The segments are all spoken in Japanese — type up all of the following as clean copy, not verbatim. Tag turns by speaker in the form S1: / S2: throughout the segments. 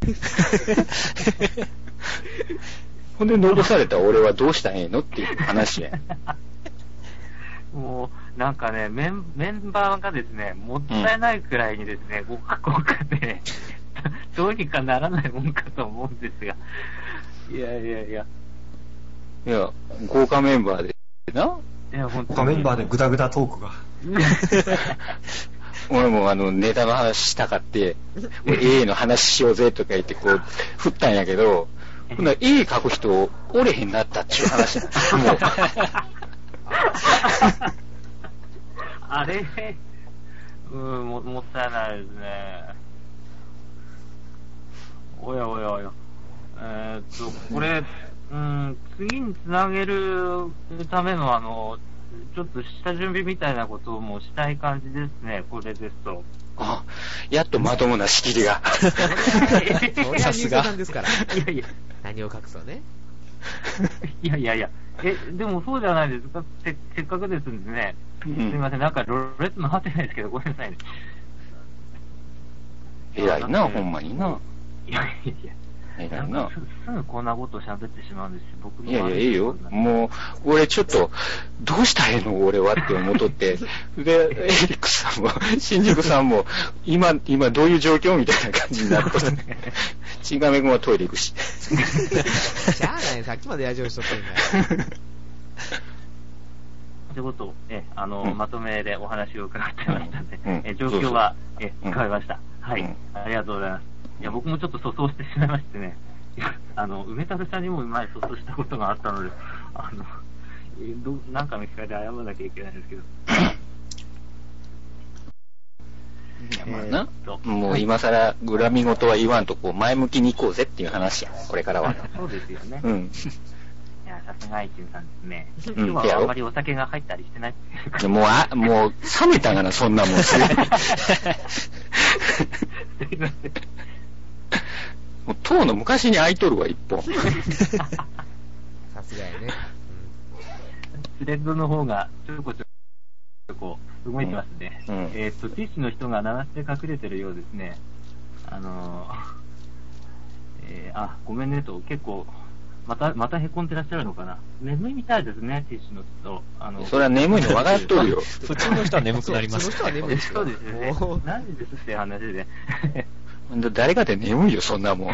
S1: ほんで残された俺はどうしたらええのっていう話や。
S2: もう、なんかね、メンバーがですね、もったいないくらいにですね、豪華で、どうにかならないもんかと思うんですが。いや、
S1: 豪華メンバーでな。
S2: いや、
S3: 豪華メンバーでグダグダトークが。
S1: 俺もネタの話したかって、A の話しようぜとか言ってこう、振ったんやけど、ほんなら A 書く人おれへんなったっていう話なんです。もう。
S2: あれ、もったいないですね。おや。これ、次につなげるためのちょっと下準備みたいなこともしたい感じですね、これですと。
S1: あ、やっとまともな仕切りが。
S4: さすがですから。
S2: いや。
S4: 何を隠そうね。
S2: いや。でもそうじゃないですか。せっかくですんでね。すみません、なんかろれつ回ってないですけど、ごめんなさいね。
S1: 偉いな、ほんまにな。
S2: いや。
S1: 偉いな。
S2: すぐこんなことを喋ってしまうんですよ、僕の。
S1: いや、いいよ。もう、俺ちょっと、どうしたらええの俺はって思っとって。で、エリックさんも、新宿さんも、今どういう状況みたいな感じになってて。ちんがめくんはトイレ行くし。
S4: しゃあない、さっきまでやじをしとってんだよ。
S2: ということを、まとめでお話を伺ってましたので、状況は、伺いました。はい、ありがとうございます。いや、僕もちょっと粗相してしまいましてね、梅田さんにも前粗相したことがあったので、なんかの機会で謝らなきゃいけないんですけど。
S1: まあな、もう今更恨み事は言わんとこう前向きに行こうぜっていう話や、これからは。
S2: そうですよね。いや、さすが愛知さんですね。今日はあんまりお酒が入ったりしてないっていう
S1: もう冷めたがな、そんなもんすでに。もう塔の昔に開いとるわ、一本。
S4: さすがやね。
S2: スレッドの方がちょこ動いてますね。ティッシュの人が鳴らして隠れてるようですね。ごめんねと、結構、またへこんでらっしゃるのかな。眠いみたいですね、ティッシュの人。
S1: それは眠いの分かっとるよ。
S5: 普通の人は眠くなります。
S4: 普通の人は眠いですよ。
S2: そうですよね。何時ですって話で。
S1: 誰かで眠いよ、そんなもん。い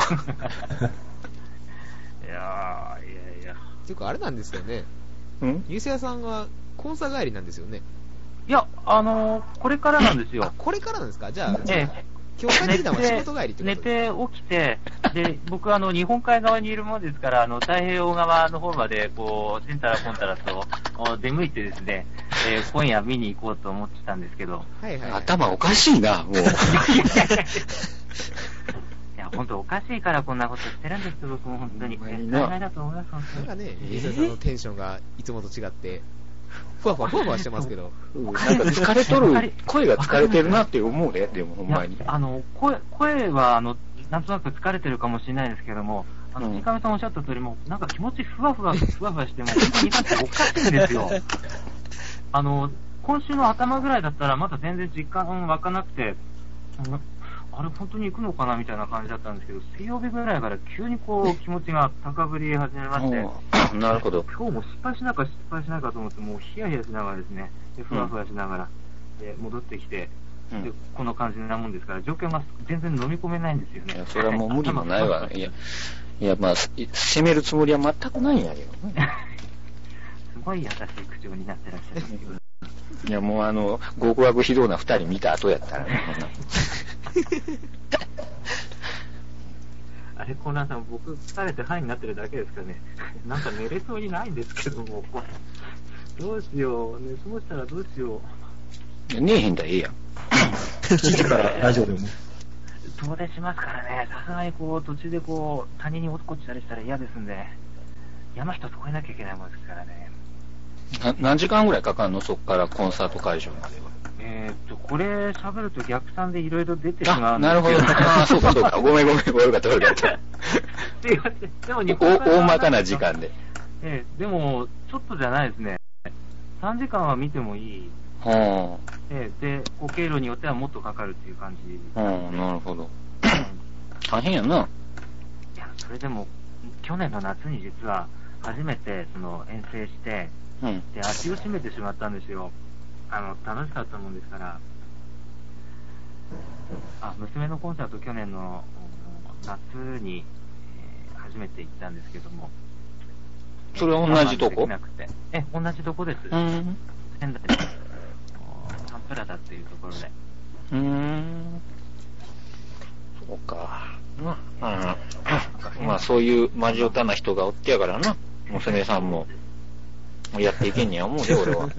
S2: や。
S4: っていうか、あれなんですよね。ゆうせやさんは、コンサ帰りなんですよね。
S2: いや、これからなんですよ。
S4: これからなんですか？じゃあ、今日帰ってきたのは仕事帰りってこと
S2: 寝て起きて、で、僕日本海側にいるもんですから、太平洋側の方まで、こう、ちんたらこんたらと出向いてですね、今夜見に行こうと思ってたんですけど。
S1: 頭おかしいな、もう。い
S2: や、本当おかしいからこんなことしてるんですよ、僕も本当に。大変だと思います、本当に。
S4: なんかね、ゆうせやさんのテンションがいつもと違って、ふわふわしてますけど。
S1: なんか疲れとる、声が疲れてるなって思うね、でもほんまに。
S2: 声は、なんとなく疲れてるかもしれないですけども、三上さんおっしゃった通りも、なんか気持ちふわふわしても、本当におかしいんですよ。今週の頭ぐらいだったら、まだ全然実感湧かなくて、あれ本当に行くのかなみたいな感じだったんですけど、水曜日ぐらいから急にこう気持ちが高ぶり始めまして、
S1: なるほど。
S2: 今日も失敗しないかと思って、もうヒヤヒヤしながらですね、でふわふわしながら、で戻ってきて、でこの感じなもんですから、状況が全然飲み込めないんですよね。
S1: いや、それはもう無理もないわ。いや、まあ、責めるつもりは全くないんやけどね。
S2: すごい優しい口調になってらっしゃるんですけど。
S1: いや、もう極悪非道な二人見た後やったらね、
S2: あれ、コナンさん、僕、疲れてハイになってるだけですかね。なんか寝れそうにないんですけども、どうしよう、寝過ごしたらどうしよ
S1: う。寝えへんだらええやん。
S3: 7時からラジオでも。
S2: 遠出しますからね、さすがにこう、途中でこう、谷に落っこちたりしたら嫌ですんで、山一つ越えなきゃいけないもんですからね。
S1: 何時間ぐらいかかるの？そっからコンサート会場までは。
S2: これ喋ると逆算でいろいろ出てしまうんですけど。
S1: なるほど。そうか。ごめん。悪かった。すいません。でも大まかな時間で。
S2: でも、ちょっとじゃないですね。3時間は見てもいい。で、経路によってはもっとかかるっていう感じ。
S1: なるほど。大変やな。
S2: それでも、去年の夏に実は、初めて、遠征して、で、足を締めてしまったんですよ。楽しかったもんですから。娘のコンサート、去年の夏に、初めて行ったんですけども。
S1: それは同じとこ？
S2: 同じとこです。仙台のサンプラザっていうところで。
S1: そうか。まあそういうマジオタな人がおってやからな。娘さんもやっていけんには思うで、俺は。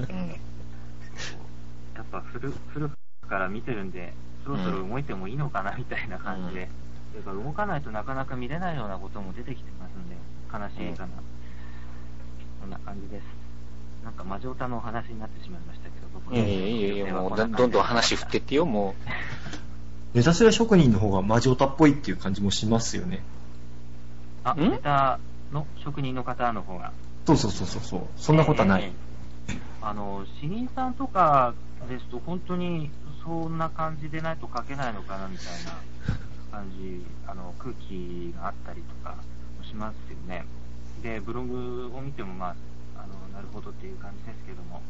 S2: やっぱ古くから見てるんで、そろそろ動いてもいいのかなみたいな感じで。動かないとなかなか見れないようなことも出てきてますんで、悲しいかな。そんな感じです。なんかマジオタのお話になってしまいましたけど、僕
S1: いや、もうどんどん話振ってってよ、も
S3: う。ネタすら職人の方がマジオタっぽいっていう感じもしますよね。
S2: ネタの職人の方の方が。
S3: そう。そんなことはない。
S2: 詩人さんとかですと、本当にそんな感じでないと書けないのかなみたいな感じ、空気があったりとかしますよね。で、ブログを見ても、なるほどっていう感じですけども。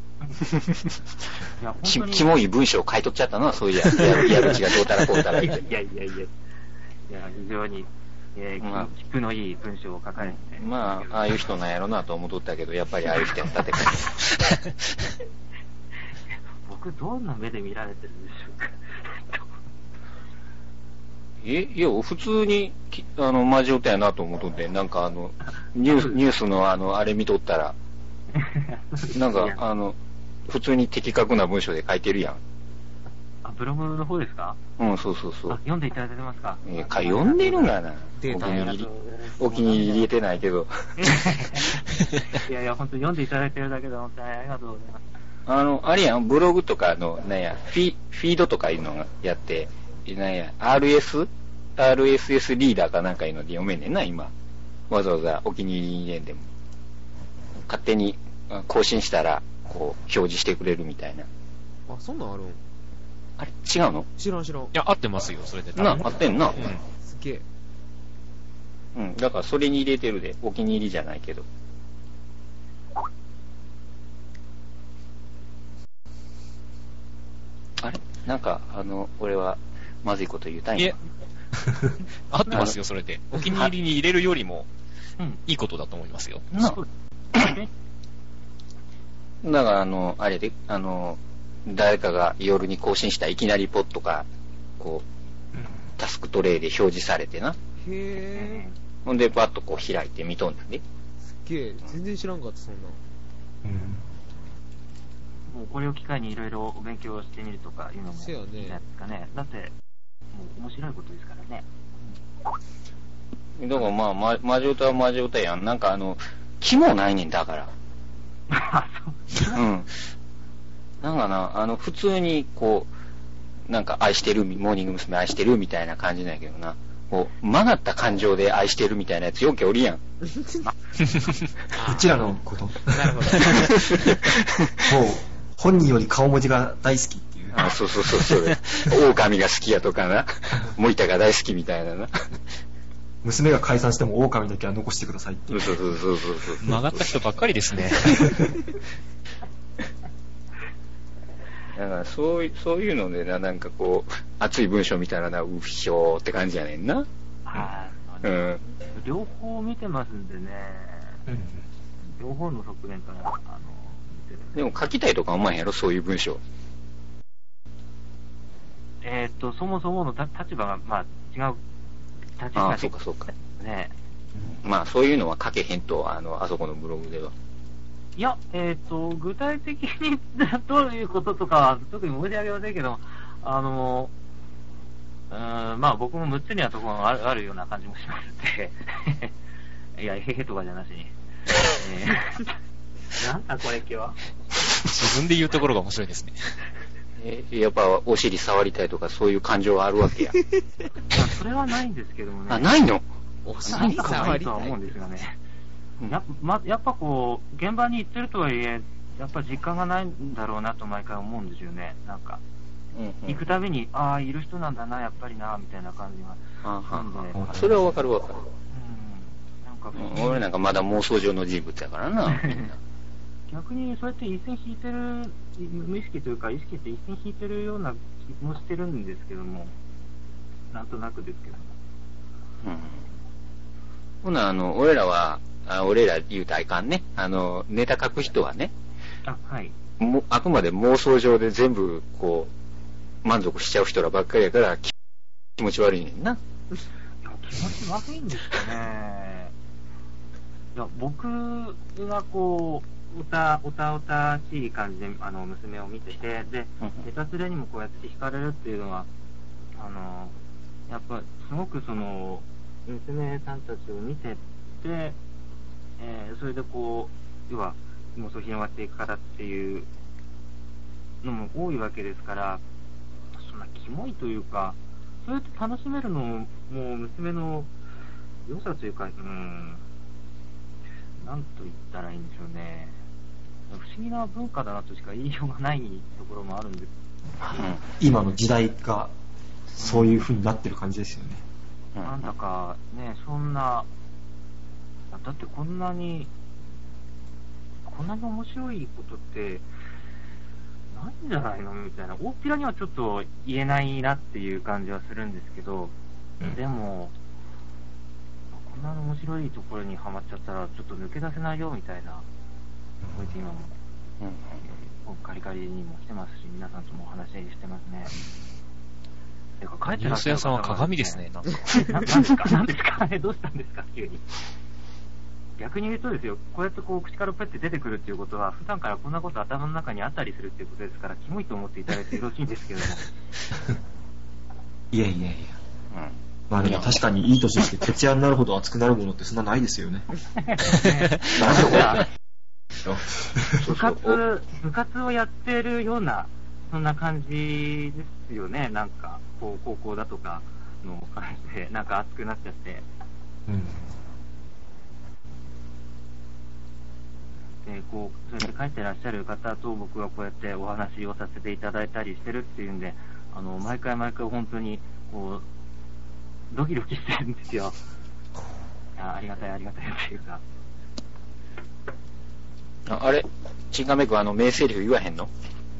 S1: いやキモい文章を書いとっちゃったな、そういや、やる気がどうたらこうたらって。
S2: いや、非常に、気風のいい文章を書かれて。
S1: ああいう人なんやろなと思っとったけど、やっぱりああいう人やったって感じ。
S2: 僕、どんな目で見られてるんでしょうか。
S1: いや、普通に、マジオタやなと思っとって、なんかニュースのあれ見とったら、なんか、普通に的確な文章で書いてるやん。
S2: ブログの方ですか？
S1: そう。
S2: 読んでいただいてますか？
S1: 読んでるんがな。お気に入り入れてないけど。
S2: いや、本当に読んでいただいてるだけで本当にありがとうございます。
S1: あれやん、ブログとかフィードとかいうのがやって、RSS リーダーかなんかいうので読めんねんな、今。わざわざお気に入りに入れんでも。勝手に更新したら、表示してくれるみたいな。
S4: そんなんあるん？
S1: あれ違うの？
S4: 知らん。い
S5: や、合ってますよ、それで。
S1: 合ってんな。
S4: すげえ。
S1: だからそれに入れてるで、お気に入りじゃないけど。あれなんか、俺は、まずいこと言うたいな。
S5: 合ってますよ、それで。お気に入りに入れるよりも、いいことだと思いますよ。
S1: だから、あれで、誰かが夜に更新したいきなりポッとか、タスクトレイで表示されてな。
S4: へー。
S1: ほんで、バッと開いて見とんだね。
S4: すっげえ、全然知らんかった、そんな。
S2: もうこれを機会にいろいろお勉強してみるとかいうのもいいんじゃないですかね。だって、もう面白いことですからね。
S1: だからマジオタはマジオタやん。なんか気もないねんだから。なんかな、普通になんか愛してる、モーニング娘。愛してるみたいな感じなんやけどな。曲がった感情で愛してるみたいなやつよけおりやん。
S3: うちらのこと。
S4: なるほど。
S3: もう、本人より顔文字が大好きっていう。
S1: そう。狼が好きやとかな。森田が大好きみたいなな。
S3: 娘が解散しても狼だけは残してくださいっていう。
S1: そう。
S5: 曲がった人ばっかりですね。
S1: だからそういうのでなんか熱い文章見たらうひょーって感じやねんな。
S2: 両方見てますんでね。両方の側面から見てる。
S1: でも書きたいとか思わへんやろ、そういう文章。
S2: そもそもの立場が違う立場で。
S1: そうか。
S2: ね。
S1: そういうのは書けへんとあそこのブログでは。
S2: いや、具体的にどういうこととかは特に申し上げませんけど、僕も6つにはところがあるような感じもしますので、いや、へへとかじゃなしに。なんだこれ今日は。
S5: 自分で言うところが面白いですね。
S1: やっぱお尻触りたいとかそういう感情があるわけや。
S2: それはないんですけどもね。
S1: ないの？
S4: お尻触りたい
S2: とは思うんですがね。やっぱ現場に行ってるとはいえ、やっぱ実感がないんだろうなと毎回思うんですよね。なんか、行くたびに、いる人なんだな、やっぱりな、みたいな感じが。
S1: それはわかる。 俺なんかまだ妄想上の人物やからな。
S2: 逆にそうやって一線引いてる、無意識というか、意識って一線引いてるような気もしてるんですけども、なんとなくですけども。
S1: ほな、俺ら言うたらいかんね。ネタ書く人はね。
S2: はい。
S1: あくまで妄想上で全部、こう、満足しちゃう人らばっかりやから、気持ち悪いねんな。
S2: いや、気持ち悪いんですかね。いや、僕がこう、おたしい感じで、娘を見てて、で、ネタ連れにもこうやって惹かれるっていうのは、やっぱ、すごく娘さんたちを見てて、それでこう、要は、妄想広がっていく方っていうのも多いわけですから、そんなキモいというか、そうやって楽しめるのも、もう娘の良さというか、なんと言ったらいいんでしょうね。不思議な文化だなとしか言いようがないところもあるんです。
S3: 今の時代がそういう風になってる感じですよね。
S2: なんだかね、そんな、だってこんなに面白いことってないんじゃないのみたいな、大っぴらにはちょっと言えないなっていう感じはするんですけど、でもこんな面白いところにはまっちゃったらちょっと抜け出せないよみたいな、こうやって今も、カリカリにも来てますし、皆さんともお話ししてますね。てか帰ってらっしゃる方が、ね、
S5: ニュース屋さんは鏡ですね、なんか。
S2: なんですかどうしたんですか急に。逆に言うとですよ、こうやってこう口からペッて出てくるっていうことは、普段からこんなこと頭の中にあったりするっていうことですから、キモいと思っていただいてよろしいんですけれども。
S3: いや。まあでも確かにいい年して徹夜になるほど熱くなるものってそんなないですよね。
S2: 部活をやってるような、そんな感じですよね。なんか、こう、高校だとかの感じで、なんか熱くなっちゃって。こう、そうやって帰ってらっしゃる方と僕はこうやってお話をさせていただいたりしてるっていうんで、毎回本当に、こう、ドキドキしてるんですよ。ありがたいっていうか。
S1: あれチンガメ君名セリフ言わへんの？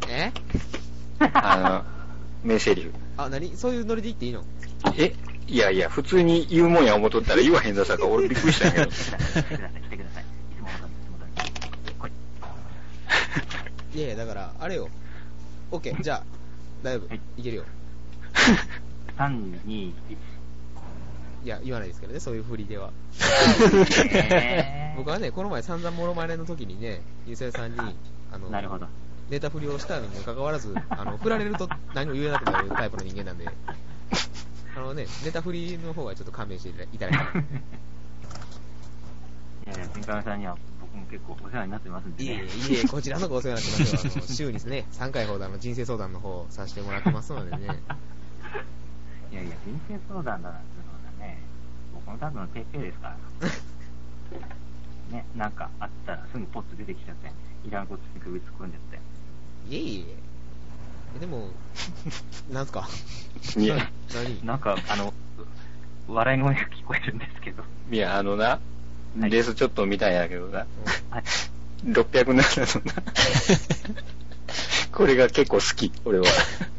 S1: 名セリフ。
S4: 何そういうノリで言っていいの？
S1: いや、普通に言うもんや思っとったら言わへんださか、俺びっくりしたんやけど。
S2: 来てください。いつも来い。
S4: いや、だから、あれよ。OK、じゃあ、だいぶ、いけるよ。
S2: 3、2、1。
S4: いや、言わないですけどね、そういう振りでは。僕はね、この前散々モノマネの時にね、ゆうせいさんに、
S2: なるほど。
S4: ネタ振りをしたにもかかわらず、振られると何も言えなくなるタイプの人間なんで、ネタ振りの方はちょっと勘弁していただきたい。
S2: 新川さんには僕も結構お世話になってますんで、ね。
S4: いえ、こちらの方がお世話になってますよ。週にですね、3回ほど人生相談の方させてもらってますのでね。
S2: いや、人生相談だなんてのはね、僕の多分のペッペですから。ね、なんかあったらすぐポッと出てきちゃって、いらんことに首突っ込んじゃって。
S4: いえ。でも、なんすか？
S1: いや、
S2: なんか、笑い声が聞こえるんですけど。
S1: いや、レースちょっと見たんやけどな。607のな。これが結構好き、俺は。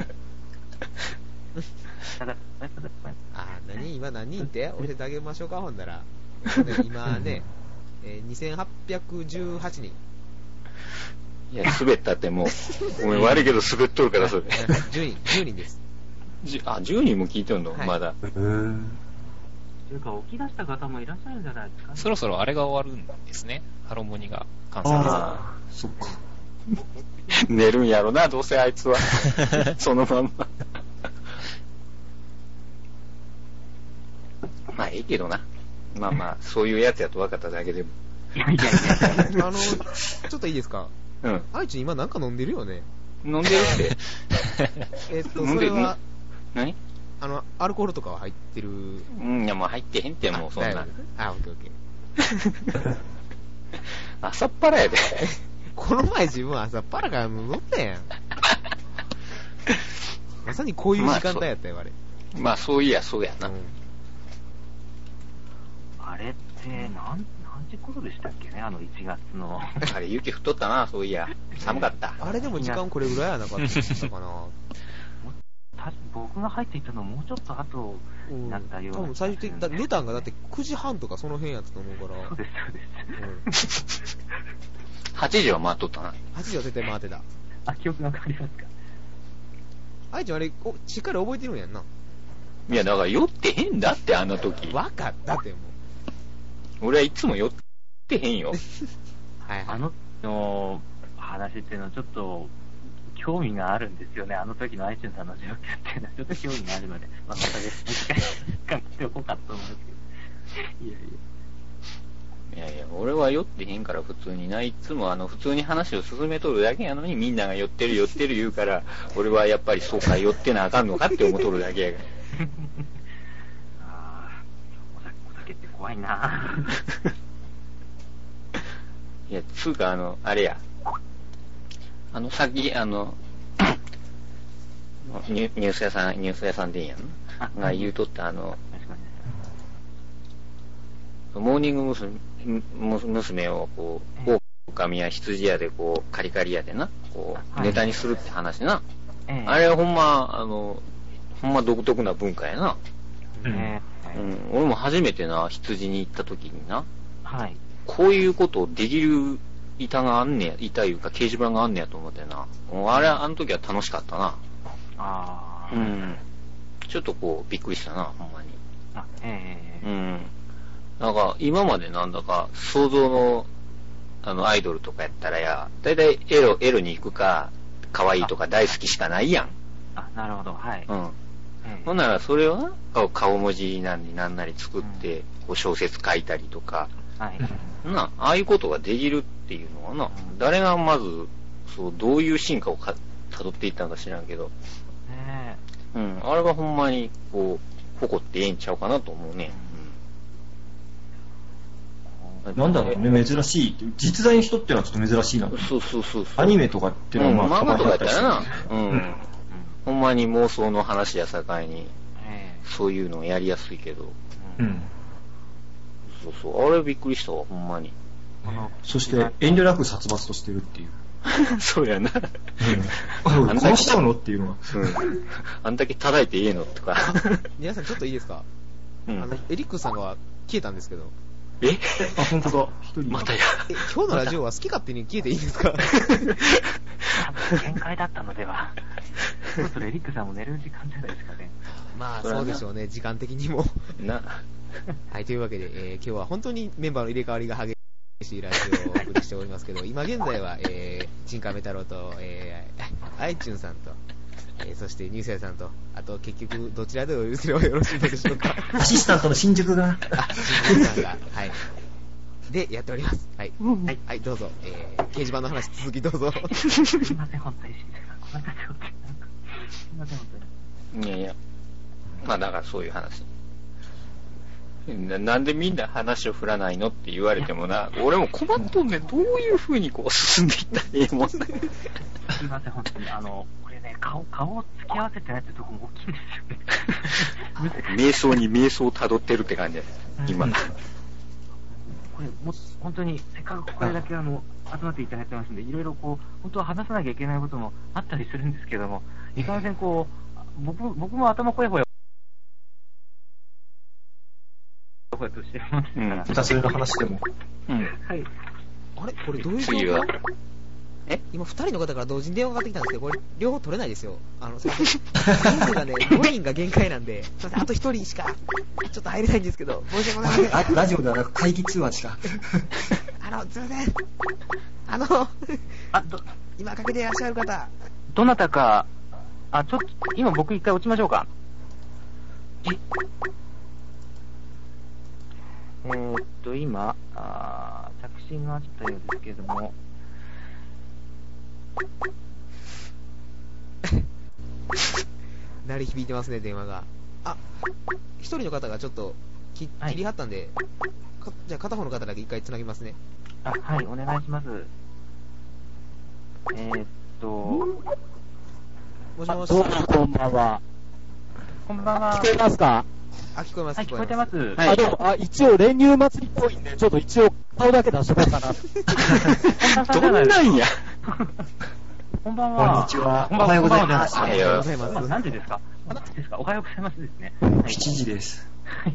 S4: 今何人って教えてあげましょうか、ほんだら。今ね、2818人。
S1: いや、滑ったってもう、ごめん、悪いけど滑っとるから、それ。
S4: 10人です。
S1: 10人も聞いてるの、まだ。
S2: というか、起き出した方もいらっしゃるんじゃないですか、ね。
S5: そろそろあれが終わるんですね。ハロモニが完成です。
S3: そっか。
S1: 寝るんやろな、どうせあいつは。そのまんま。まあ、いいけどな。まあ、そういうやつやと分かっただけでも。
S2: いや。
S4: ちょっといいですか？愛知今なんか飲んでるよね。
S1: 飲んでるって。
S4: それは、
S1: 何？
S4: アルコールとかは入ってる？
S1: いや、もう入ってへんって、もうそんな。
S4: オッケー。
S1: 朝っぱらやで。
S4: この前自分朝っぱらから飲んだやん。まさにこういう時間帯やったよ、あれ。
S1: まあ、そうやな。
S2: あれれって、何時頃でしたっけね、1月の。
S1: あれ、雪降っとったな、そういや。寒かった。
S4: あれでも時間これぐらいはなかったかな。
S2: 僕が入っていったのもうちょっと後になったような。
S4: 多分最終的に、出たんがだって9時半とかその辺やったと思うから。
S2: そうです。
S1: 8時は回っとったな。
S4: 8時は絶対回ってた。
S2: あ、記憶が変わりますか。
S4: 愛ちゃんあれ、しっかり覚えてるんやんな。
S1: いや、だから酔ってへんだって、あの時。
S4: わかったっても
S1: う。俺はいつも酔ってへんよ。
S4: はい。
S2: 話っていうのはちょっと、興味があるんですよね。あの時の愛知さんの状況っていうのはちょっと興味があるので、またです。もう一回聞いておこうかと思うんですけど。いや、
S1: 俺は酔ってへんから普通にな。いつも普通に話を進めとるだけやのに、みんなが酔ってる言うから、俺はやっぱりそうか、酔ってなあかんのかって思っとるだけやから。
S2: お酒って怖いなぁ。
S1: いや、つうかあれや。さっき、ニュース屋さんでいいんやんが言うとったモーニング娘。をこう、狼や羊屋でこう、カリカリ屋でな、こう、ネタにするって話な。あれはほんま独特な文化やな。俺も初めてな、羊に行った時にな、こういうことをできる板があんねや、板いうか掲示板があんねやと思ってな。あの時は楽しかったな。ちょっとこう、びっくりしたな、ほんまに。なんか、今までなんだか、想像の、アイドルとかやったらや、だいたいエロに行くか、可愛いとか大好きしかないやん。
S2: なるほど、はい。
S1: ほんなら、それをな、顔文字なんなり作って、こう小説書いたりとか、ああいうことができるっていうのはな、誰がまず、どういう進化を辿っていったのか知らんけど、あれはほんまに、こう、誇ってええんちゃうかなと思うね。
S3: なんだろうね、珍しいって。実在の人ってのはちょっと珍しいな。
S1: そう。
S3: アニメとかっていうのは
S1: 漫画とかやったらな、ほんまに妄想の話やさかいに、そういうのをやりやすいけど。あれびっくりしたわ、ほんまに。
S3: そして、遠慮なく殺伐としてるっていう。
S1: そうやな。
S3: 殺しちゃうのっていうのは。
S1: あんだけ叩いていいのとか。
S4: 皆さんちょっといいですか？エリックさんが消えたんですけど。
S3: 本当だ。一人
S1: またや。
S4: 今日のラジオは好き勝手に消えていいんですか？
S2: 限界だったのでは。そろそろエリックさんも寝る時間じゃないですかね。
S4: まあそうでしょうね、時間的にも。はい、というわけで、今日は本当にメンバーの入れ替わりが激しいラジオをお送りしておりますけど、今現在は、チンカメ太郎と、アイチュンさんと、そしてニュース屋さんと、あと結局どちらでお許せればよろしいのでしょうか。
S3: アシスタントの新宿が。
S4: 新宿さんが、はい。で、やっております。はい。はい、どうぞ。掲示板の話続きどうぞ。
S2: すいません、本当に。ごめんなさい、すいません、本当に。
S1: いや。まあだからそういう話。なんでみんな話を振らないのって言われてもな、俺も困っとんねん。どういう風にこう進んでいったらいいもんね。
S2: すいません、本当に。これね、顔を突き合わせてないってとこも大きいんですよね。
S1: 瞑想に瞑想を辿ってるって感じです、今。
S2: これ、本当に、せっかくこれだけ集まっていただいてますんで、いろいろこう、本当は話さなきゃいけないこともあったりするんですけども、いかんせんこう、僕も頭ほやほや、ほやとしてますから。
S3: またそれの話でも。
S2: はい。
S4: あれこれどういう状況？今2人の方から同時に電話がかかってきたんですけど、これ両方取れないですよ。人数がね、5人が限界なんで、すいません、あと1人しかちょっと入れないんですけど、申し訳ございません。
S3: ラジオではなく会議通話しか。
S4: すいません。今かけていらっしゃる方。
S2: どなたか、ちょっと、今僕一回落ちましょうか。今、着信があったようですけれども、
S4: 鳴り響いてますね、電話が。一人の方がちょっと切り張ったんで、じゃあ片方の方だけ一回つなぎますね。
S2: はい、お願いします。
S4: もしもし。
S6: どうもこんばんは。
S2: こんばんは。
S6: 聞こえますか？
S4: 聞こえます。
S2: はい、聞こえてます。
S6: はい。どうも、一応練乳祭りっぽいんで、ちょっと一応顔だけ出しとこうかな。
S1: どんなんや。
S2: こんばんは。
S3: こんにちは。おはようございます。
S4: おはようございます。
S2: 何時ですか？おはようございますですね。
S3: 7時です。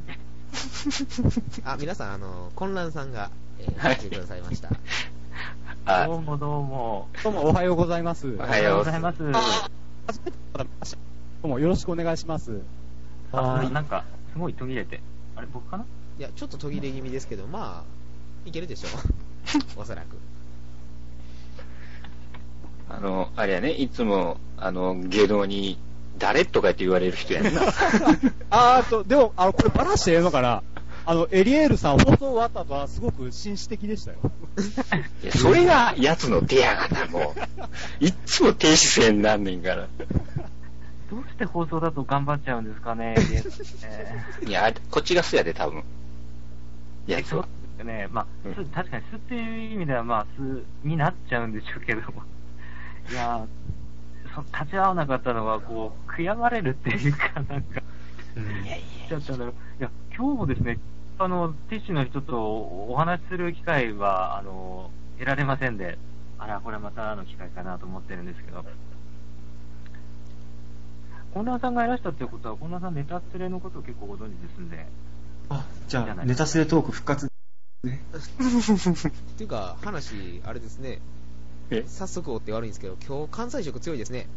S4: 皆さん、混乱さんが、来てくださいました。
S2: どうも。
S6: どうもおはようございます。
S2: おはようございます。
S6: どうもよろしくお願いします。
S2: なんか、すごい途切れて。あれ、僕かな？
S4: いや、ちょっと途切れ気味ですけど、まあ、いけるでしょう。おそらく。
S1: あれやね、いつも、下道に、誰とかって言われる人やんな。
S6: でも、これバラしてええのかな？エリエールさん、放送終わった後はすごく紳士的でしたよ。
S1: いや、それが奴の出やがな、もう。いっつも停止線になんねんから。
S2: どうして放送だと頑張っちゃうんですかね。
S1: いや、こっちが素やで、多分。いや、そう。
S2: ね、まあ、確かに素っていう意味では、まあ、素になっちゃうんでしょうけども。いや、立ち会わなかったのが、こう、悔やまれるっていうか、なんか、ちゃったんだろう。いや、今日もですね、ティッシュの人とお話しする機会は、得られませんで、これまたの機会かなと思ってるんですけど、近藤さんがいらしたっていうことは、近藤さんネタスレのことを結構ご存知ですんで。
S3: じゃあ、ネタスレトーク復活ね。
S4: っていうか、話、あれですね。早速追って悪いんですけど、今日関西色強いですね。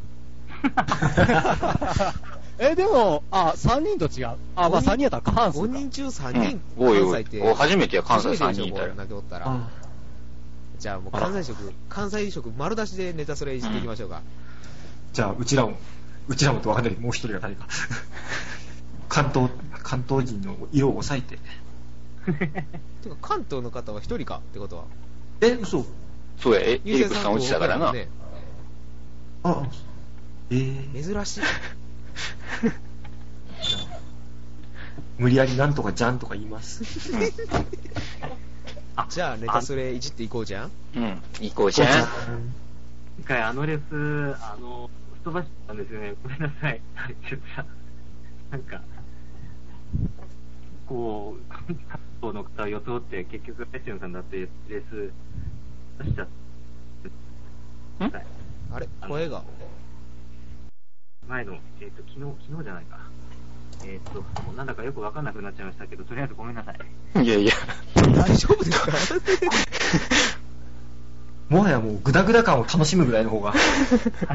S6: でも、3人と違う。まあ3人やったら過半数か。
S4: 5人中3人、
S1: 関西って。初めてや、関西3人いたら。
S4: じゃあもう関西色丸出しでネタそれしていきましょうか。
S3: じゃあ、うちらもと分かんないけど、もう一人が誰か。関東人の色を抑えて。
S4: てか、関東の方は一人かってことは。
S3: 嘘。
S1: そうや、エリクさん落ちたからな。
S4: 珍しい。
S3: 無理やりなんとかじゃんとか言います。
S4: じゃあネタそれいじっていこうじゃん。
S1: 行こうじゃん。
S2: 一回レス、吹っ飛ばしたんですよね。ごめんなさい。なんか、こう、関東の方を装って、結局、ペチュンさんだってレス出しちゃって。
S4: あれ声が。
S2: 前の、昨日じゃないか。もうなんだかよくわかんなくなっちゃいましたけど、とりあえずごめんなさい。
S1: いやいや。
S4: 大丈夫ですか？
S3: もはやもうグダグダ感を楽しむぐらいの方が。
S2: はい。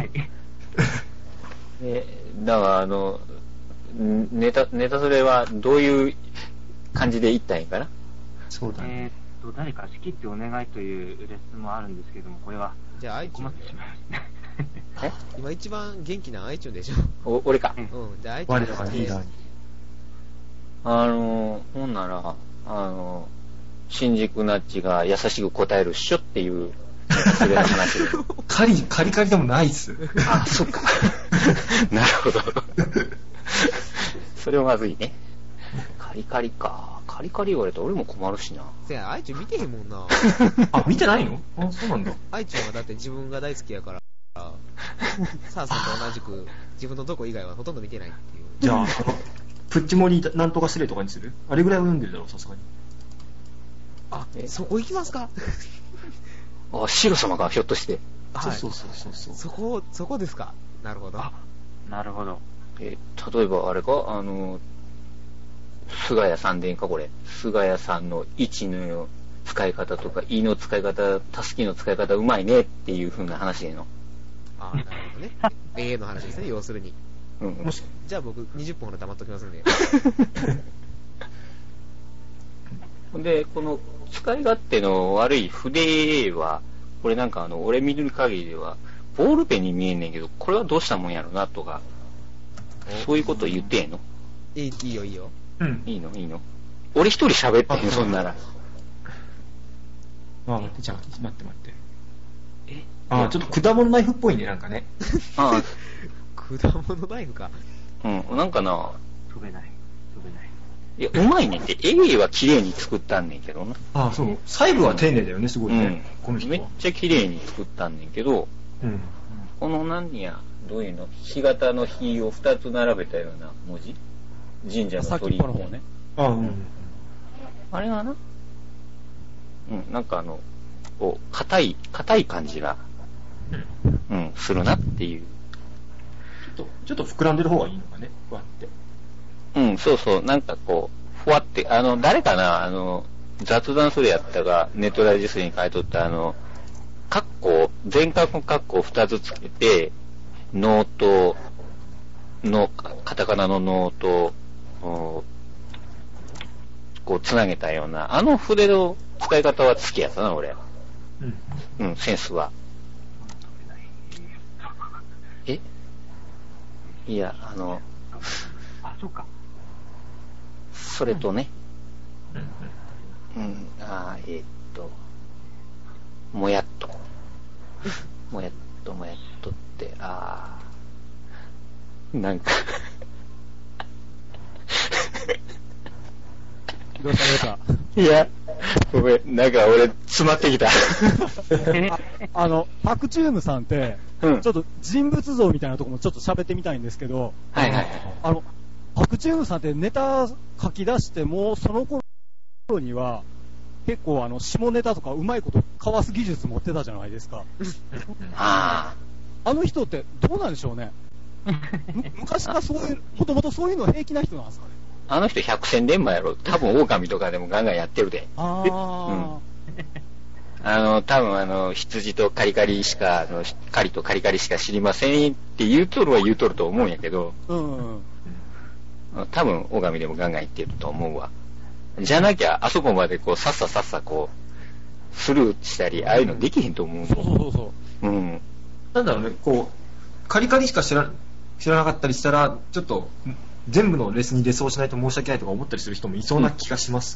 S1: だからネタそれはどういう感じで言ったんやかな？
S3: そうだね。
S2: 誰か仕切ってお願いというレッスンもあるんですけども、これは。
S4: じゃあ、
S2: 困ってしまいますね。
S4: 今一番元気なアイチュンでし
S1: ょ。俺か。
S4: じゃあアイチュン。
S3: 我らがリーダーに。
S1: ほんなら、新宿ナッチが優しく答えるっしょっていう、それの話で。
S3: カリカリでもないっす。
S1: そっか。なるほど。それはまずいね。カリカリか。カリカリ言われたら俺も困るしな。
S4: せや、アイチュン見てへんもんな。
S3: 見てないの？そうなんだ。
S4: アイチュンはだって自分が大好きやから、サーさんと同じく自分のとこ以外はほとんど見てないっていう。
S3: じゃあ、プッチモリなんとかスレとかにする？あれぐらいは読んでるだろう、さすがに。
S4: そこ行きますか？
S1: シロ様がひょっとして。
S3: そう。
S4: そこですか？なるほど。
S2: なるほど。
S1: 例えばあれか、菅谷さんでいいか、これ。菅谷さんの位置の使い方とか、いの使い方、たすきの使い方うまいねっていう風な話での。
S4: なるほどね。A の話ですね、要するに。じゃあ僕20本ほど黙っときますんで。
S1: で、この使い勝手の悪い筆は、これなんか俺見る限りでは、ボールペンに見えんねんけど、これはどうしたもんやろなとか、そういうこと言ってんの？
S4: いいよ。
S1: いいの俺一人喋ってん、そんなら。
S3: 待って。ちょっと果物ナイフっぽいね、なんかね。
S4: 果物ナイフか。
S1: なんかな。
S2: 飛べない。
S1: いや、うまいねんって。A は綺麗に作ったんねんけどな。
S3: そう。細部は丁寧だよね、すごいね。この人
S1: めっちゃ綺麗に作ったんねんけど、このどういうの？火型の火を2つ並べたような文字神社の
S6: 先っ
S1: 鳥居。
S6: ぽの方ね。
S1: あれはな、なんかこう、硬い感じが、するなっていう。
S3: ちょっと膨らんでる方がいいのかね、ふわって。
S1: そうそう、なんかこう、ふわって、誰かな、雑談それやったが、ネットラジスに書いとった全角のカッコを2つつけて、ノートの、カタカナのノートを、こう、つなげたような、筆の使い方は好きやったな、俺。センスは。いや、
S2: そうか。
S1: それとね、もやっと。もやっとって、なんか
S6: どうした
S1: いや、ごめん、なんか俺、詰まってきた。
S6: パクチュームさんって、ちょっと人物像みたいなところもちょっと喋ってみたいんですけど、パクチュームさんってネタ書き出しても、その頃には、結構下ネタとかうまいことかわす技術持ってたじゃないですか。あの人ってどうなんでしょうね。昔からもともとそういうの平気な人なんですかね。
S1: あの人百戦錬磨やろ。多分狼とかでもガンガンやってるで。多分羊とカリカリしか、狩りとカリカリしか知りませんって言うとると思うんやけど、多分狼でもガンガン言ってると思うわ。じゃなきゃ、あそこまでこう、さっさこう、スルーしたり、ああいうのできへんと思う。
S6: そう。
S3: なんだろうね、こう、カリカリしか知らなかったりしたら、ちょっと、全部のレースに出そうしないと申し訳ないとか思ったりする人もいそうな気がします。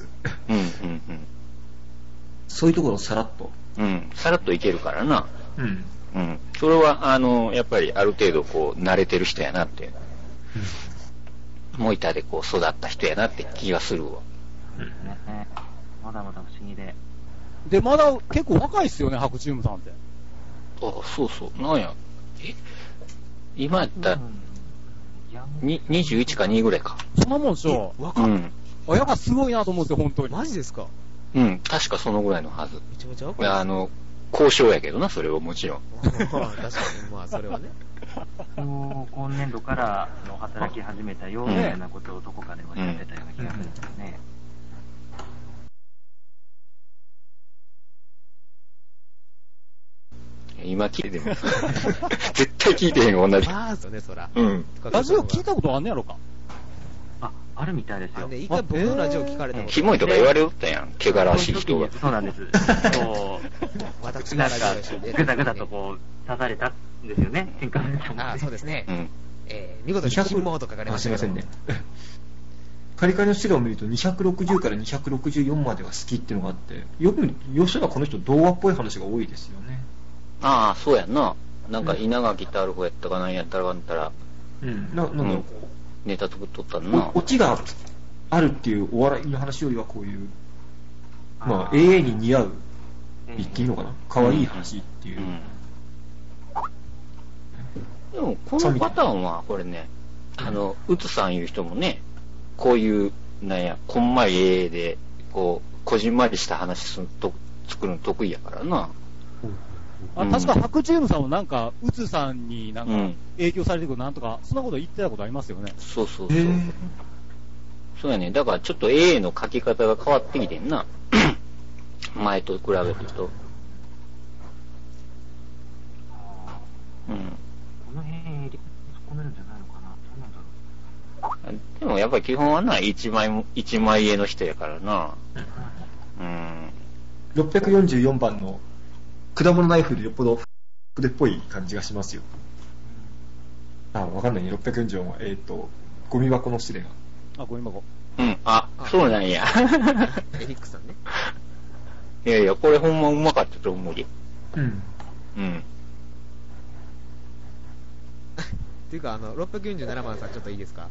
S3: そういうところをさらっと。
S1: さらっといけるからな。それは、やっぱりある程度こう、慣れてる人やなって。モイターでこう、育った人やなって気がするわ。
S2: まだまだ不思議で。
S6: で、まだ結構若いっすよね、白チームさんって。
S1: そうそう。なんや。今やったら、21か2ぐらいか。
S6: そんなもんでしょ。
S4: 若い。
S6: やっぱすごいなと思うんですよ、本当に。
S4: マジですか？
S1: 確かそのぐらいのはず。
S4: めちゃめちゃ若い。
S1: 交渉やけどな、それはもちろん。
S4: 確かに、まあ、それはね。
S2: 今年度から働き始めたようなことをどこかでおっしゃってたような気がするんですね。
S1: 今聞いても絶対聞いてへんよ、同じ。
S4: そうね、そら。
S6: ラジオ聞いたことあんねやろか。
S2: あるみたいですよ。
S4: 一回僕のラジオ聞かれたこと。
S1: キモいとか言われよったやん、汚らしい人が。
S2: そうなんです。
S4: 私
S2: がぐだぐだとこう、刺されたんですよね、喧嘩で。
S4: そうですね。見事に金毛と書かれましたけど。
S3: すいませんね。カリカリの資料を見ると260から264までが好きっていうのがあって、よく要するにこの人童話っぽい話が多いですよね。
S1: そうやんな。なんか稲垣太郎やったかなんやったらかんたら。ネタ作っとったんな。
S3: オチがあるっていうお笑いの話よりはこういう、まあ AA に似合う、言っていいのかな、可愛い話っていう。
S1: でもこのパターンはこれね、うつさんいう人もね、こういうこんまり AA でこうこじんまりした話作るの得意やからな。
S6: 確か白チームさんもなんかうつさんになんか影響されてくるなんとかそんなこと言ってたことありますよね。
S1: そう。そうやね。だからちょっと AA の書き方が変わってきてんな。前と比べると。
S2: この辺突っ込めるんじゃないのかな。そうなんだろう。
S1: でもやっぱり基本はな、一枚絵の人やからな。
S3: 644番の果物ナイフでよっぽど筆っぽい感じがしますよ。わかんないね。644は、ゴミ箱の指令が。
S6: ゴミ箱。
S1: そうなんや。
S4: エリックさんね。
S1: いやいや、これほんまうまかったと思うよ。
S4: っていうか、647番さんちょっといいですか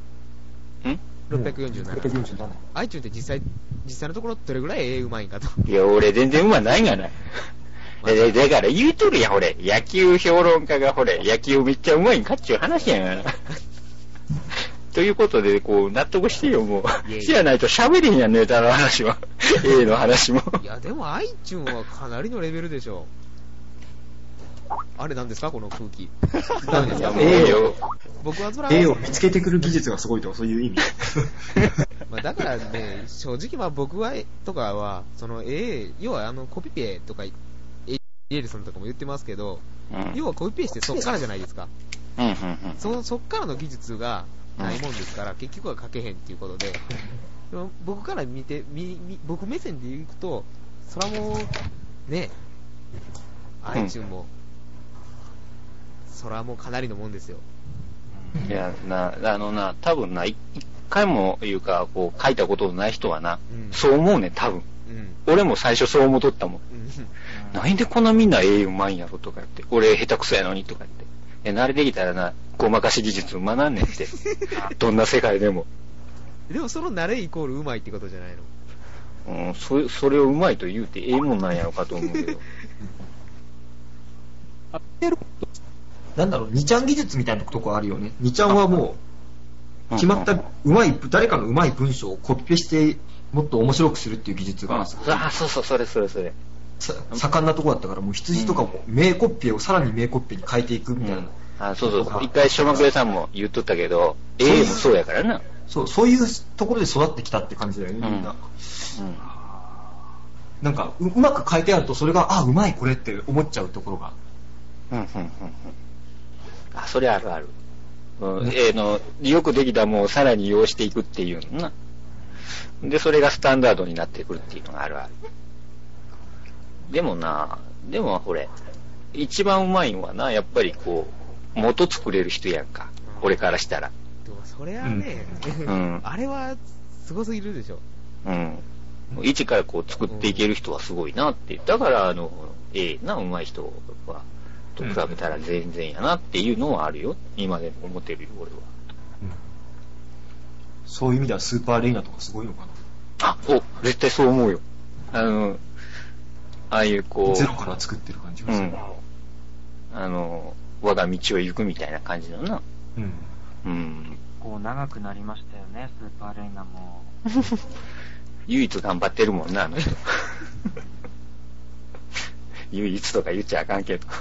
S4: ？647。iTunes って実際のところどれぐらいうまいんかと。
S1: いや、俺全然うまないがな。だから言うとるやん、俺。野球評論家が野球めっちゃうまいんかっちゅう話やん。 ということで、こう、納得してよ、もう。しやないと喋れんやん、ネタの話は。A の話も。
S4: いや、でも、アイチュンはかなりのレベルでしょ。あれなんですか、この空気。
S3: なんですか、
S4: 僕は
S3: A を見つけてくる技術がすごいとか、そういう意味。
S4: まあだからね、正直まあ僕は、とかは、その A、要はコピペとか、エリエルさんとかも言ってますけど、要はコピペしてそっからじゃないですか。そっからの技術がないもんですから、結局は書けへんっていうことで、僕から見て、僕目線で言うと、そらもう、ね、アイチュンも、そらもうかなりのもんですよ。
S1: いや、多分な、一回も言うか、こう、書いたことのない人はな、そう思うね、多分。俺も最初そう思っとったもん。なんでこんなみんなうまいんやろとか言って、俺下手くそやのにとか言って。慣れてきたらな、ごまかし技術学んねんって。どんな世界でも。
S4: でもその慣れイコールうまいってことじゃない
S1: の？それをうまいと言うてもんなんやろかと思うけど。
S3: なんだろう、2ちゃん技術みたいなとこあるよね。2ちゃんはもう、決まった誰かのうまい文章をコピペして、もっと面白くするっていう技術が。
S1: そう、それ。
S3: 盛んなとこだったから、もう羊とかも名コッペをさらに名コッペに変えていくみたいな。
S1: そう。一回、小学生さんも言っとったけど、もそうやからな。
S3: そういうところで育ってきたって感じだよね、みんな。なんか、うまく書いてあると、それが、うまいこれって思っちゃうところが。
S1: それあるある。よくできたものをさらに用していくっていうのな。で、それがスタンダードになってくるっていうのがあるある。でもこれ、一番うまいのはな、やっぱりこう、元作れる人やんか。俺からしたら。
S4: でもそれはね、あれはすごすぎるでしょ。
S1: 一からこう作っていける人はすごいなって。だから、うまい人は、と比べたら全然やなっていうのはあるよ。今でも思ってるよ、俺は。
S3: そういう意味ではスーパーレイナとかすごいのかな。
S1: 絶対そう思うよ。ああいうこう。
S3: ゼロから作ってる感じがする。
S1: 我が道を行くみたいな感じだな。
S2: こう長くなりましたよね、スーパーレイナも。
S1: 唯一頑張ってるもんな、あの人。唯一とか言っちゃあかんけど。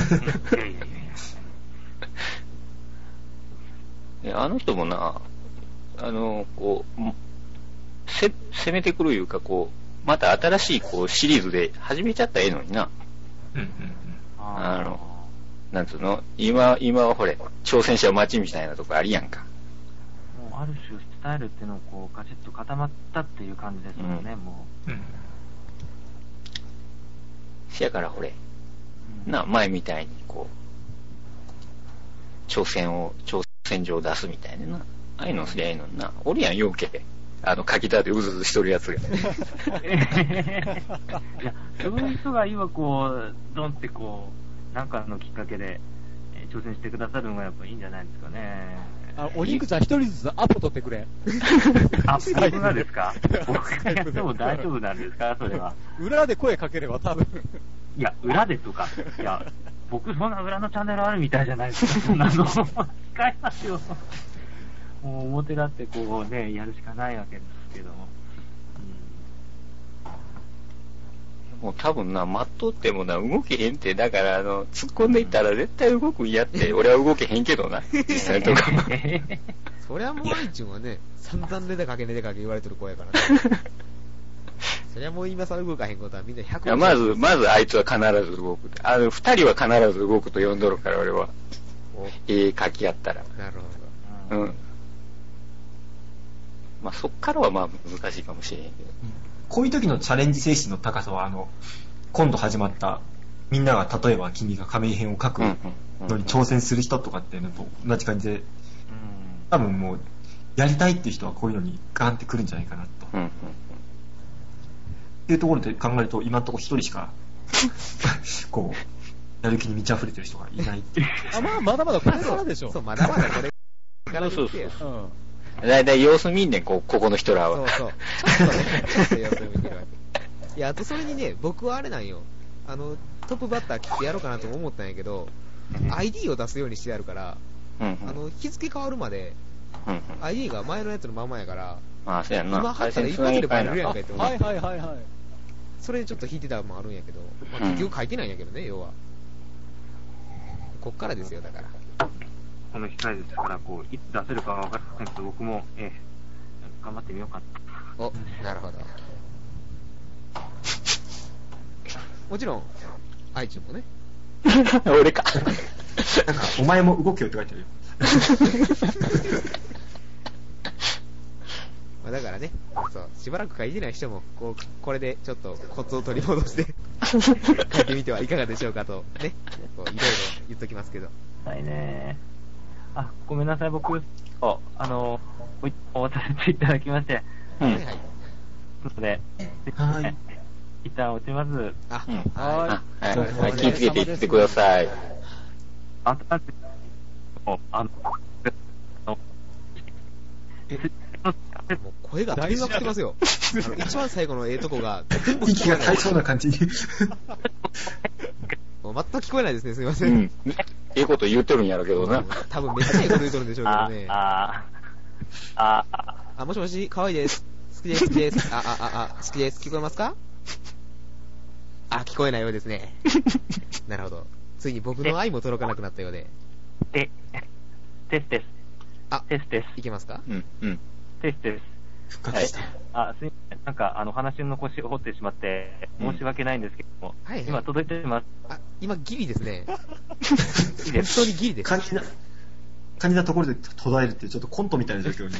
S1: あの人もな、こう、攻めてくるいうか、こう、また新しいこうシリーズで始めちゃったらええのにな。なんつうの、今はほれ、挑戦者待ちみたいなとこありやんか。
S2: もうある種スタイルっていうのをこうガチッと固まったっていう感じですもんね、もう。
S1: せやからほれ、前みたいにこう、挑戦状を出すみたいなな。ああいうのすりゃいいのにな。おるやん、ようけ。書き立てうずうずしとるやつが。
S2: いや、そういう人が今こう、ドンってこう、なんかのきっかけで、挑戦してくださるのがやっぱいいんじゃないですかね。
S6: お肉ちゃん一人ずつアポ取ってくれ。
S2: 僕がですか？僕がやっても大丈夫なんですか、それは。
S6: 裏で声かければ多分。
S2: いや、裏でとか。いや、僕そんな裏のチャンネルあるみたいじゃないですか。そんなの。使いますよ。もう表だってこうね、やるしかないわけですけども。
S1: もう多分な、待っとってもな、動けへんって、だから突っ込んでいったら絶対動くんやって、俺は動けへんけどな、実際とか。
S4: そりゃもうアイチュンはね、散々ネタかけ言われてる子やからね。そりゃもう今更動かへんことはみんな100%。いや、
S1: まずあいつは必ず動く。二人は必ず動くと呼んどるから、俺は。書き合ったら。
S4: なるほど。
S1: まあそっからはまあ難しいかもしれへんけど。
S3: こういう時のチャレンジ精神の高さは、今度始まった、みんなが例えば君が仮面編を書くのに挑戦する人とかっていうのと同じ感じで、多分もう、やりたいっていう人はこういうのにガンってくるんじゃないかなと。っていうところで考えると、今のところ一人しか、こう、やる気に満ち溢れてる人がいないっていう。
S6: まだまだこれからでしょ。
S4: そう、まだまだこれからですよ。
S1: だいたい様子見んねん、ここの人らは。
S4: そう。ちょっと様子見てるわけ。いや、あとそれにね、僕はあれなんよ。トップバッター切ってやろうかなと思ったんやけど、ID を出すようにしてやるから、日付変わるまで、 ID が前のやつのまんまやから、
S1: ああ、そうやんな。
S4: 今入ったら一発でバレるやんかって思う。
S6: はいはいはいはい。
S4: それでちょっと引いてたのもあるんやけど、まあ、結局書いてないんやけどね、要は。こっからですよ、だから。
S2: この機械ですから、こう、いつ出せるかは分かりませんけど、僕も、頑張ってみようかな。
S4: お、なるほど。もちろん、愛知もね。
S1: 俺か。
S3: なんか、お前も動けよって書いてるよ。
S4: まあだからね、そう、しばらく書いてない人も、これでちょっとコツを取り戻して、書いてみてはいかがでしょうかと、ね、こういろいろ言っときますけど。
S2: はいねー。あ、ごめんなさい、僕、お渡せていただきまして。
S4: はいはい。
S2: なので、
S3: はい。
S2: 一旦落ちます。
S1: はい。気をつけていってください。
S4: もう声が飛びまくってますよ。一番最後のとこが全部
S3: 息が絶えそうな感じに。
S4: もう全く聞こえないですね、すみません。
S1: こと言ってるんやろうけどな。
S4: 多分めっちゃこと言ってるんでしょうけどね。もしもし、かわいいです。好きです、好きです。好きです。聞こえますか？聞こえないようですね。なるほど。ついに僕の愛も届かなくなったようで。
S2: テスです。テスです。
S4: いけますか？
S2: テスです。
S3: 復活した。
S2: すみません。なんか、話の腰を掘ってしまって、申し訳ないんですけども、今届いてます。
S4: 今ギリですね。本
S2: 当
S4: にギリです。
S3: 感じなところで途絶えるってちょっとコントみたいな状況に。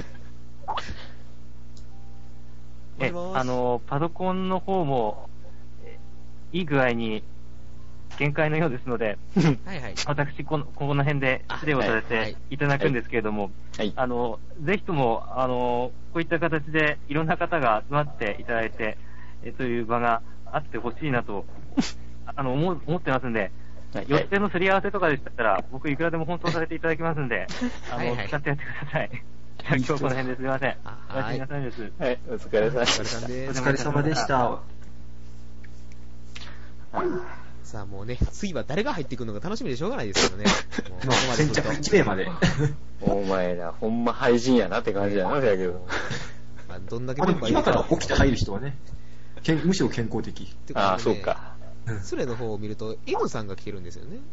S2: パソコンの方も、いい具合に限界のようですので、私、この辺で失礼をさせていただくんですけれども、ぜひとも、こういった形でいろんな方が集まっていただいて、という場があってほしいなと、思ってますんで、予定のすり合わせとかでしたら、僕いくらでも奔走させていただきますんで、使ってやってください。じゃあ今日この辺ですみません。おやすみなさいです。
S1: はい、お疲れ様です。
S3: お疲れ様でした。
S4: さあもうね、次は誰が入ってくるのか楽しみでしょうがないですけどね。
S3: もう先着1名まで。
S1: お前ら、ほんま廃人やなって感じやな、だけど。
S4: どんだけ
S3: 今から起きて入る人はね、むしろ健康的。
S1: そうか。
S4: スレの方を見ると、M さんが来てるんですよね。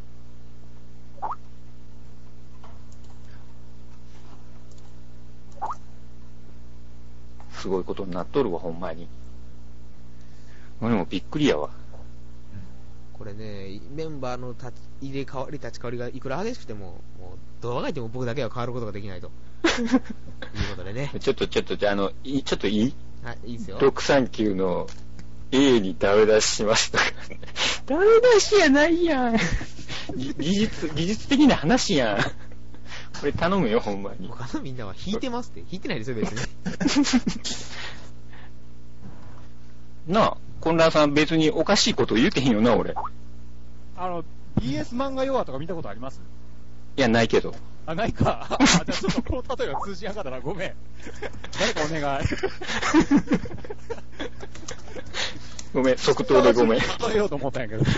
S1: すごいことになっとるわ、ほんまに。俺もびっくりやわ。
S4: これね、メンバーの入れ替わり立ち替わりがいくら激しくても、もうどうあがいても僕だけは変わることができないということでね。
S1: ちょっといい？
S4: はい、いいですよ。
S1: 639の A にダメ出ししますとか。ダメ出しやないやん。技術的な話やん。これ頼むよ、ほんまに。
S4: 他のみんなは弾いてますって。弾いてないですよ、別に。
S1: なあ、混乱さん別におかしいこと言うてへんよな、俺。
S6: BS 漫画用とか見たことあります？
S1: いや、ないけど。
S6: ないか。じゃあちょっとこの例えが通じなかったらごめん。誰かお願い。
S1: ごめん、即答でごめん。
S6: 例えようと思ったんやけど。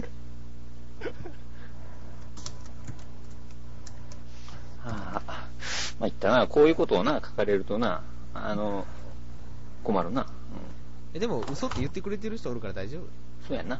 S1: まあ、言ったな、こういうことをな、書かれるとな、困るな。
S4: でも、嘘って言ってくれてる人おるから大丈夫。
S1: そうやな。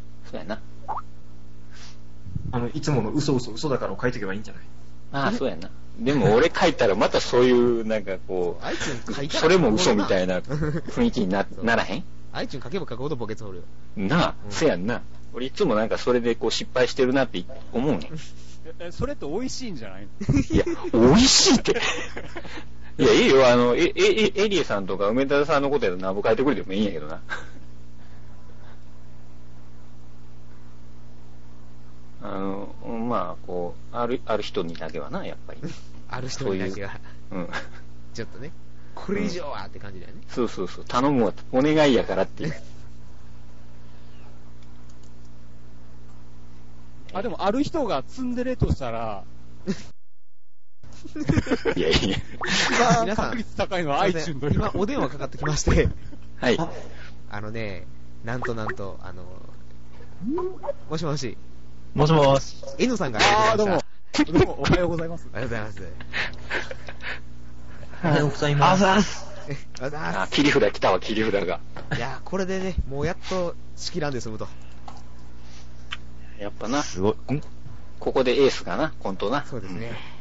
S3: いつもの嘘だからを書いておけばいいんじゃない？
S1: そうやな。でも俺書いたらまたそういう、なんかこう、それも嘘みたいな雰囲気にならへん？
S4: あいつに書けば書くほどボケつおるよ。
S1: なあ、そうやんな。俺いつもなんかそれでこう失敗してるなって思うねん。
S6: それって美味しいんじゃない？
S1: いや、美味しいって。いや、いいよ、エリエさんとか梅田さんのことやと何ぼ書いてくれてもいいんやけどな。まあ、こう、ある人にだけはな、やっぱり。
S4: ある人にだけは。ちょっとね、これ以上はって感じだよね。
S1: そう、頼むわ、お願いやからっていう。
S6: でも、ある人がツンデレとしたら、
S1: いや。
S6: 皆さん、確率高いのはアイチュンという。
S4: 今、お電話かかってきまして。
S1: はい。
S4: なんと、もしもし。
S5: もしもし。
S4: N さんが入ってきました。
S6: どうも。 どうもおはようございます。
S4: ありがとうございます。
S3: おはようございます。
S4: ありがとうございます。ありがとうございます。
S1: 切り札来たわ、切り札が。
S4: いや、これでね、もうやっと仕切らんで済むと。
S1: やっぱな。
S3: すごい。
S1: ここでエースかな、本当な。
S4: そうですね。